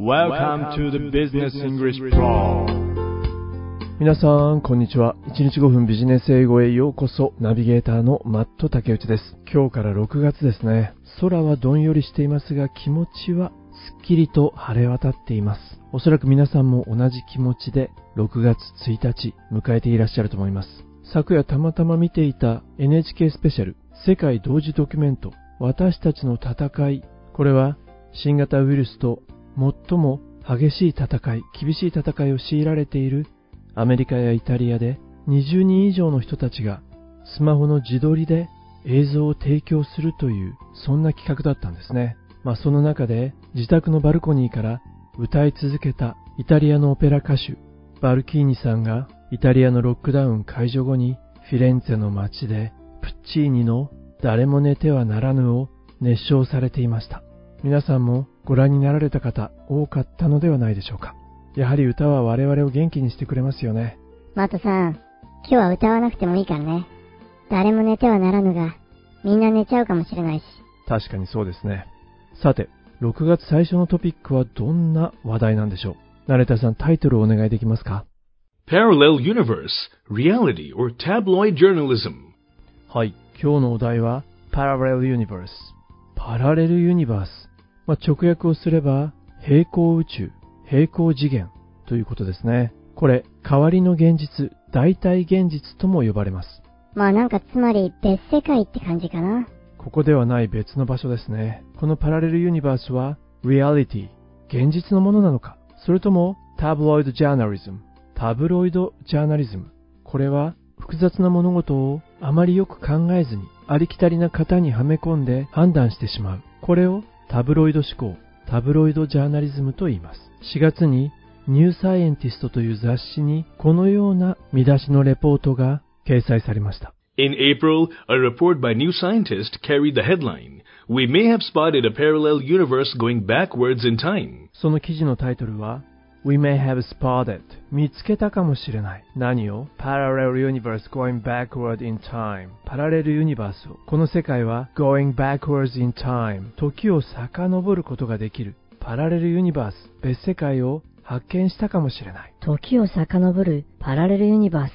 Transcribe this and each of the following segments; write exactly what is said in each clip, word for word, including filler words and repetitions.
Welcome to the Business English Pro。 皆さんこんにちは。いちにちごふんビジネス英語へようこそ。ナビゲーターのマット竹内です。今日からろくがつですね。空はどんよりしていますが、気持ちはすっきりと晴れ渡っています。おそらく皆さんも同じ気持ちでろくがつついたち迎えていらっしゃると思います。昨夜たまたま見ていた エヌエイチケー スペシャル世界同時ドキュメント、私たちの戦い。これは新型ウイルスと最も激しい戦い、厳しい戦いを強いられているアメリカやイタリアでにじゅうにん以上の人たちがスマホの自撮りで映像を提供するという、そんな企画だったんですね。まあその中で自宅のバルコニーから歌い続けたイタリアのオペラ歌手バルキーニさんが、イタリアのロックダウン解除後にフィレンツェの街でプッチーニの誰も寝てはならぬを熱唱されていました。皆さんもご覧になられた方多かったのではないでしょうか。やはり歌は我々を元気にしてくれますよね。 マットさん、今日は歌わなくてもいいからね。誰も寝てはならぬが、みんな寝ちゃうかもしれないし。 確かにそうですね。さて、ろくがつ最初のトピックはどんな話題なんでしょう。ナレーターさん、タイトルをお願いできますか。 Parallel Universe, Reality or Tabloid Journalism。 はい、今日のお題は Parallel Universe、 パラレルユニバース。まあ、直訳をすれば平行宇宙、平行次元ということですね。これ、代わりの現実、代替現実とも呼ばれます。 まあなんかつまり別世界って感じかな。 ここではない別の場所ですね。このパラレルユニバースは Reality、 現実のものなのか、それとも Tabloid Journalism、 タブロイドジャーナリズム。これは複雑な物事をあまりよく考えずにありきたりな型にはめ込んで判断してしまう。これをタブロイド思考、タブロイドジャーナリズムと言います。しがつにニューサイエンティストという雑誌にこのような見出しのレポートが掲載されました。 In April, a report by New Scientist carried the headline, We may have spotted a parallel universe going backwards in time. その記事のタイトルは We may have spotted、 見つけたかもしれない。何を？ Parallel universe going backward in time、 パラレルユニバースを、この世界は going backwards in time、 時を遡ることができるパラレルユニバース、別世界を発見したかもしれない。 時を遡るパラレルユニバースって、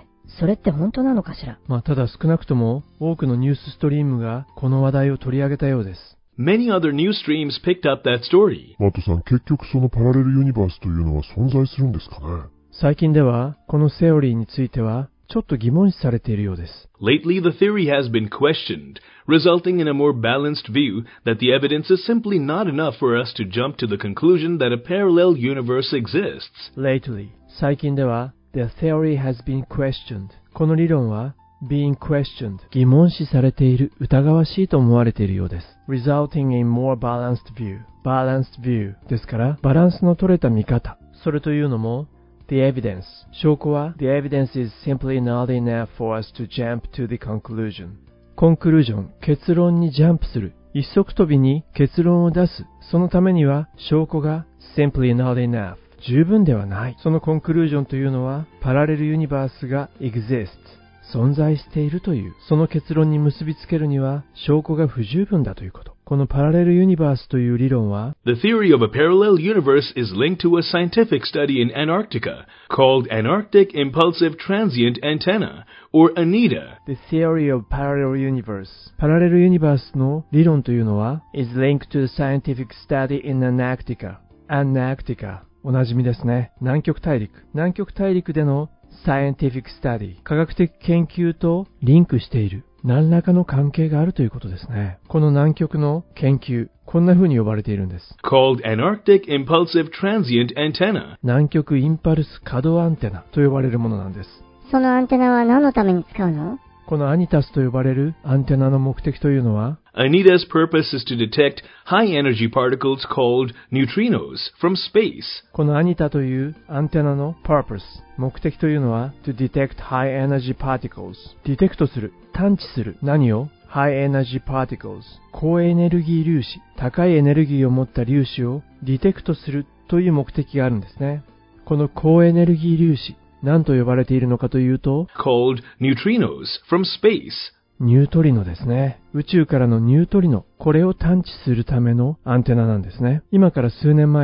それって本当なのかしら。 まあただ少なくとも多くのニュースストリームがこの話題を取り上げたようです。 Many other news streams picked up that story. マットさん、結局そのパラレルユニバースというのは存在するんですかね。 最近ではこのセオリーについてはちょっと疑問視されているようです。 Lately, the theory has been questioned, resulting in a more balanced view that the evidence is simply not enough for us to jump to the conclusion that a parallel universe exists. Lately、最近ではThe theory has been questioned。 この理論は being questioned、 疑問視されている、疑わしいと思われているようです。Resulting in more balanced view、 balanced view ですからバランスの取れた見方。それというのも The evidence、 証拠は The evidence is simply not enough for us to jump to the conclusion。 コンクルージョン、結論にジャンプする、一足飛びに結論を出す。そのためには証拠が simply not enough、十分ではない。そのコンクルージョンというのはパラレルユニバースが exist、 存在しているという、その結論に結びつけるには証拠が不十分だということ。このパラレルユニバースという理論は The theory of a parallel universe is linked to a scientific study in Antarctica called Antarctic Impulsive Transient Antenna, orアニダ。 The theory of parallel universe、 パラレルユニバースの理論というのは is linked to a scientific study in Antarctica。 Antarctica、おなじみですね。南極大陸。南極大陸での scientific study、 科学的研究とリンクしている何らかの関係があるということですね。この南極の研究、こんな風に呼ばれているんです。 Called Antarctic Impulsive Transient Antenna。 南極インパルス可動アンテナと呼ばれるものなんです。 そのアンテナは何のために使うの？ このアニタスと呼ばれるアンテナの目的というのはアニダ 's purpose is to detect high energy particles called neutrinos from space。 このアニタというアンテナの purpose、 目的というのは to detect high energy particles、 ディテクトする、探知する。何を？ high energy particles、 高エネルギー粒子、高いエネルギーを持った粒子をディテクトするという目的があるんですね。この高エネルギー粒子、何と呼ばれているのかというと called neutrinos from space。 ニュートリノですね。宇宙からのニュートリノ。これを探知するためのアンテナなんですね。今から数年前に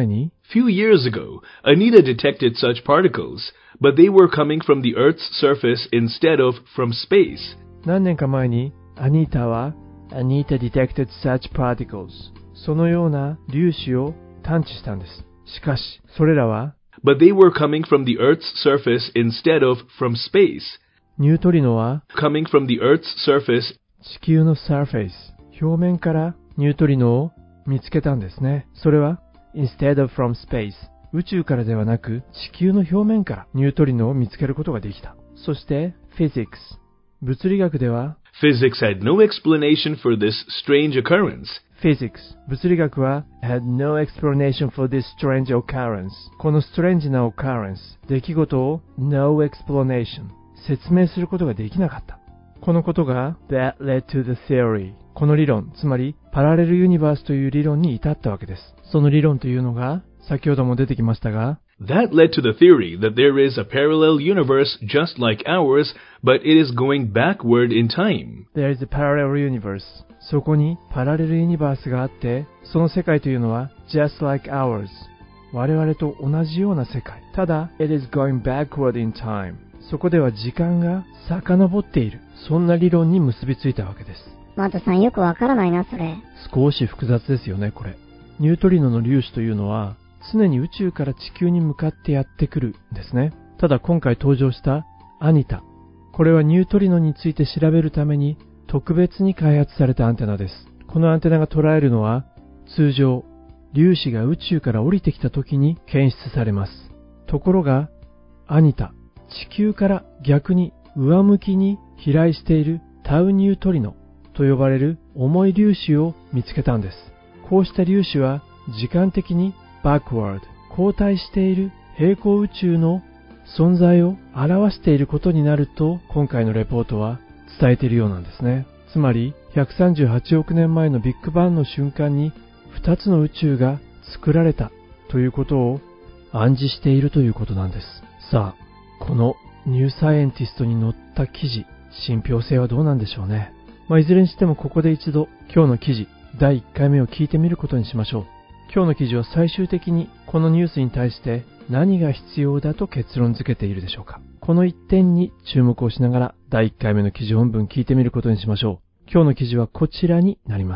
Few years ago, Anita detected such particles, but they were coming from the Earth's surface instead of from space. 何年か前にアニータは Anita detected such particles そのような粒子を探知したんです。しかし、それらは But they were coming from the Earth's surface instead of from space. ニュートリノは Coming from the Earth's surface, 地球の surface 表面からニュートリノを見つけたんですね。それは instead of from space 宇宙からではなく地球の表面からニュートリノを見つけることができた。そして physics 物理学では physics had no explanation for this strange occurrence. physics 物理学は had no explanation for this strange occurrence この strange な occurrence 出来事を no explanation 説明することができなかった。このことが that led to the theory この理論、つまりパラレルユニバースという理論に至ったわけです。その理論というのが先ほども出てきましたが That led to the theory that there is a parallel universe just like ours, but it is going backward in time. There is a parallel universe そこにパラレルユニバースがあってその世界というのは just like ours 我々と同じような世界。ただ it is going backward in time そこでは時間が遡っている。そんな理論に結びついたわけです。 マットさんよくわからないな、それ。 少し複雑ですよね、これ。ニュートリノの粒子というのは常に宇宙から地球に向かってやってくるんですね。ただ今回登場したアニタ。これはニュートリノについて調べるために特別に開発されたアンテナです。このアンテナが捉えるのは通常粒子が宇宙から降りてきた時に検出されます。ところがアニタ、地球から逆に上向きに飛来しているタウニュートリノと呼ばれる重い粒子を見つけたんです。こうした粒子は時間的にbackward 後退している平行宇宙の存在を表していることになると今回のレポートは伝えているようなんですね。つまりひゃくさんじゅうはちおくねんまえのビッグバンの瞬間にふたつの宇宙が作られたということを暗示しているということなんです。さあ、このニューサイエンティストに載った記事、信憑性はどうなんでしょうね。まあ、いずれにしてもここで一度今日の記事だいいっかいめを聞いてみることにしましょう。今日の記事は最終的にこのニュースに対して何が必要だと結論付けているでしょうか。この一点に注目をしながらだいいっかいめの記事本文聞いてみることにしましょう。今日の記事はこちらになります。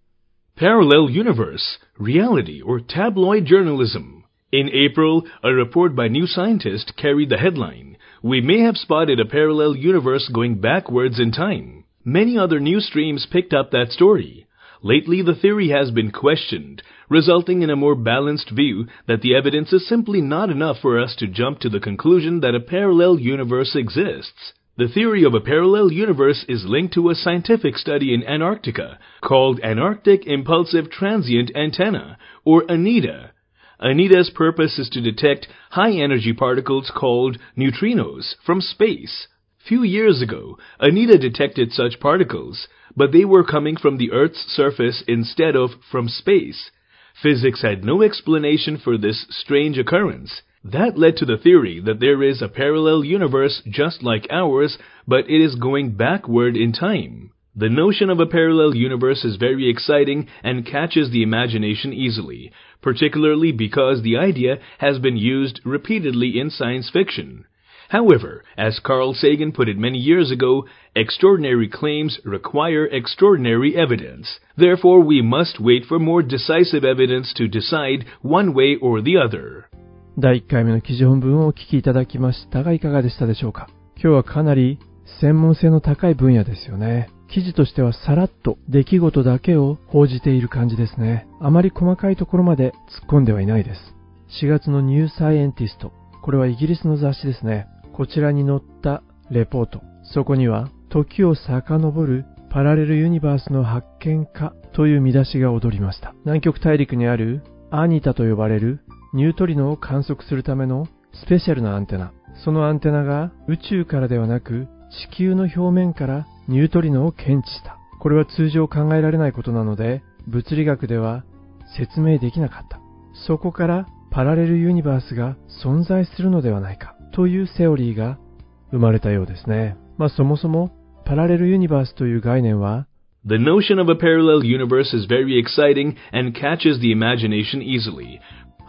Parallel Universe, Reality or Tabloid Journalism. In April, a report by New Scientist carried the headline, We may have spotted a parallel universe going backwards in time. Many other news streams picked up that story. Lately, the theory has been questioned, resulting in a more balanced view that the evidence is simply not enough for us to jump to the conclusion that a parallel universe exists. The theory of a parallel universe is linked to a scientific study in Antarctica called Antarctic Impulsive Transient Antenna, or ANITA. ANITA's purpose is to detect high-energy particles called neutrinos from space. Few years ago, ANITA detected such particles, but they were coming from the Earth's surface instead of from space. Physics had no explanation for this strange occurrence. That led to the theory that there is a parallel universe just like ours, but it is going backward in time. The notion of a parallel universe is very exciting and catches the imagination easily, particularly because the idea has been used repeatedly in science fiction. However, as Carl Sagan put it many years ago, extraordinary claims require extraordinary evidence. Therefore, we must wait for more decisive evidence to decide one way or the other. だいいっかいめの記事本文をお聞きいただきましたがいかがでしたでしょうか。今日はかなり専門性の高い分野ですよね。記事としてはさらっと出来事だけを報じている感じですね。あまり細かいところまで突っ込んではいないです。しがつのニューサイエンティスト、これはイギリスの雑誌ですね。こちらに載ったレポート、そこには時を遡るパラレルユニバースの発見かという見出しが踊りました。南極大陸にあるアニタと呼ばれるニュートリノを観測するためのスペシャルなアンテナ。そのアンテナが宇宙からではなく地球の表面からニュートリノを検知した。これは通常考えられないことなので物理学では説明できなかった。そこからパラレルユニバースが存在するのではないかというセオリーが生まれたようですね。まあそもそもパラレルユニバースという概念は The notion of a parallel universe is very exciting and catches the imagination easily.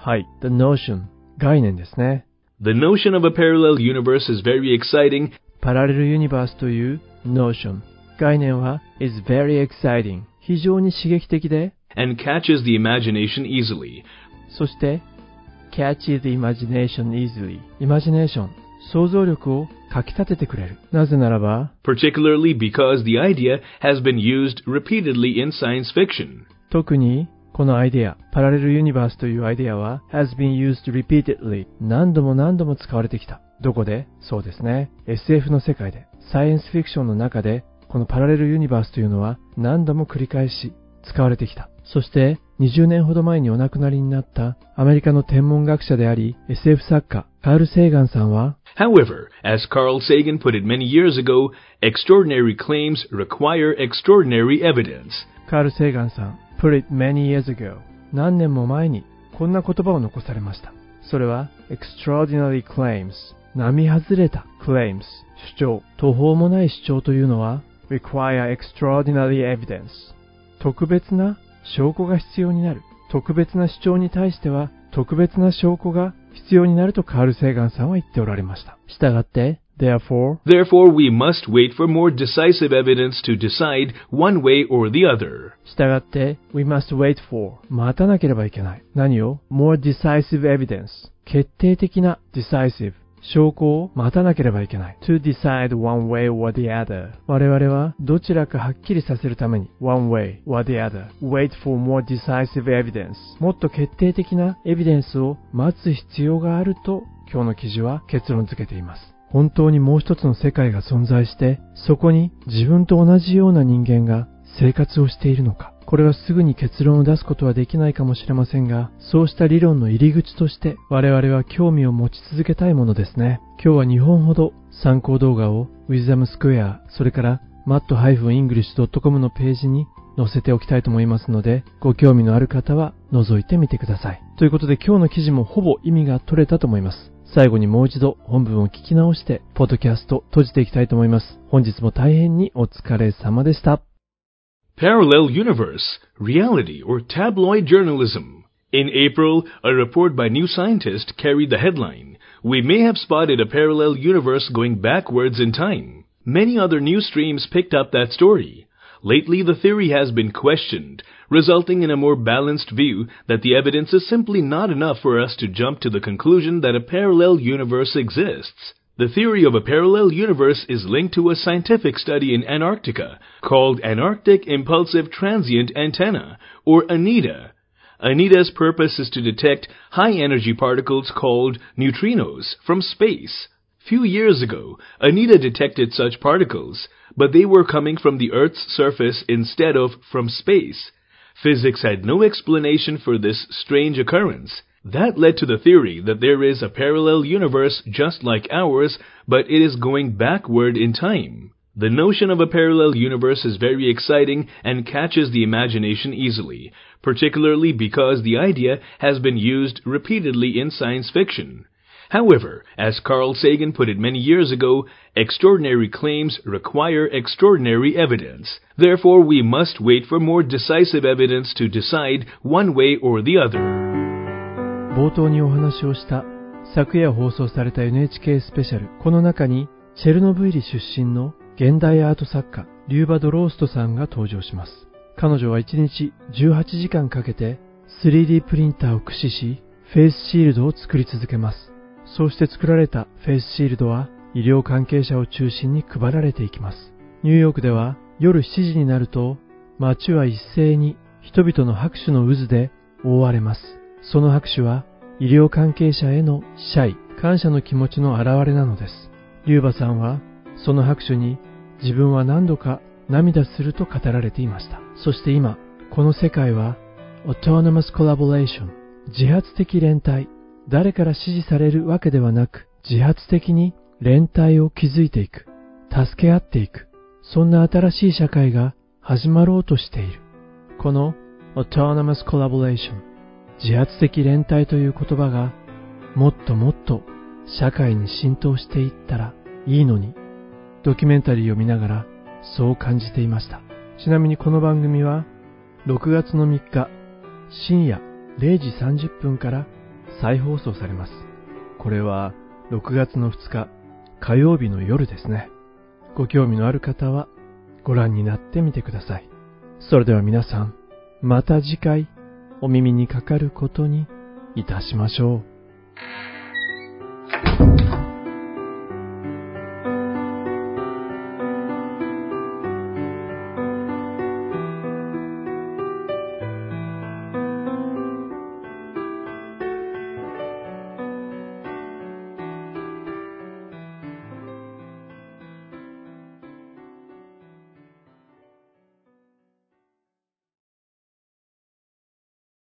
はい。The notion 概念ですね。 The notion of a parallel universe is very exciting. パラレルユニバースという notion 概念は is very exciting 非常に刺激的で and catches the imagination easily. そして catches the imagination easily イマジネーション想像力をかき立ててくれる。なぜならば particularly because the idea has been used repeatedly in science fiction. 特にこのアイデア、パラレルユニバースというアイデアは has been used repeatedly 何度も何度も使われてきた。どこで？そうですね。エスエフ の世界で、サイエンスフィクションの中で、このパラレルユニバースというのは何度も繰り返し使われてきた。そしてにじゅうねんほど前にお亡くなりになったアメリカの天文学者であり エスエフ 作家カール・セーガンさんは However, as Carl Sagan put it many years ago, extraordinary claims require extraordinary evidence. カール・セーガンさん put it many years ago 何年も前にこんな言葉を残されました。それは extraordinary claims 並外れた claims 主張途方もない主張というのは require extraordinary evidence 特別な証拠が必要になる。特別な主張に対しては特別な証拠が必要になるとカール・セーガンさんは言っておられました。したがって Therefore, Therefore, we must wait for more decisive evidence to decide one way or the other. したがって We must wait for 待たなければいけない。何を More decisive evidence 決定的な decisive証拠を待たなければいけない。To decide one way or the other 我々はどちらかはっきりさせるために one way or the other wait for more decisive evidence もっと決定的なエビデンスを待つ必要があると今日の記事は結論付けています。本当にもう一つの世界が存在してそこに自分と同じような人間が生活をしているのか。これはすぐに結論を出すことはできないかもしれませんが、そうした理論の入り口として我々は興味を持ち続けたいものですね。今日はにほんほど参考動画を Wisdom Square それから マット エングリッシュ ドット コム のページに載せておきたいと思いますので、ご興味のある方は覗いてみてください。ということで今日の記事もほぼ意味が取れたと思います。最後にもう一度本文を聞き直してポッドキャスト閉じていきたいと思います。本日も大変にお疲れ様でした。 Parallel Universe, Reality or Tabloid Journalism. In April, a report by New Scientist carried the headline, We may have spotted a parallel universe going backwards in time. Many other news streams picked up that story. Lately, the theory has been questioned, resulting in a more balanced view that the evidence is simply not enough for us to jump to the conclusion that a parallel universe exists. The theory of a parallel universe is linked to a scientific study in Antarctica called Antarctic Impulsive Transient Antenna, or ANITA. ANITA's purpose is to detect high-energy particles called neutrinos from space. Few years ago, ANITA detected such particles, but they were coming from the Earth's surface instead of from space. Physics had no explanation for this strange occurrence. That led to the theory that there is a parallel universe just like ours, but it is going backward in time. The notion of a parallel universe is very exciting and catches the imagination easily, particularly because the idea has been used repeatedly in science fiction. However, as Carl Sagan put it many years ago, extraordinary claims require extraordinary evidence. Therefore, we must wait for more decisive evidence to decide one way or the other. 冒頭にお話をした昨夜放送された エヌエイチケー スペシャル。この中にチェルノブイリ出身の現代アート作家リューバ・ドローストさんが登場します。彼女はいちにちじゅうはちじかんかけて スリーディー プリンターを駆使しフェイスシールドを作り続けます。そうして作られたフェイスシールドは医療関係者を中心に配られていきます。ニューヨークでは夜しちじになると街は一斉に人々の拍手の渦で覆われます。その拍手は医療関係者への謝意、感謝の気持ちの表れなのです。リューバさんはその拍手に自分は何度か涙すると語られていました。そして今、この世界は Autonomous Collaboration 自発的連帯、誰から指示されるわけではなく自発的に連帯を築いていく、助け合っていく、そんな新しい社会が始まろうとしている。この Autonomous Collaboration自発的連帯という言葉がもっともっと社会に浸透していったらいいのに、ドキュメンタリーを見ながらそう感じていました。ちなみにこの番組はろくがつのみっか深夜れいじさんじゅっぷんから再放送されます。これはろくがつのふつか火曜日の夜ですね。ご興味のある方はご覧になってみてください。それでは皆さん、また次回お耳にかかることにいたしましょう。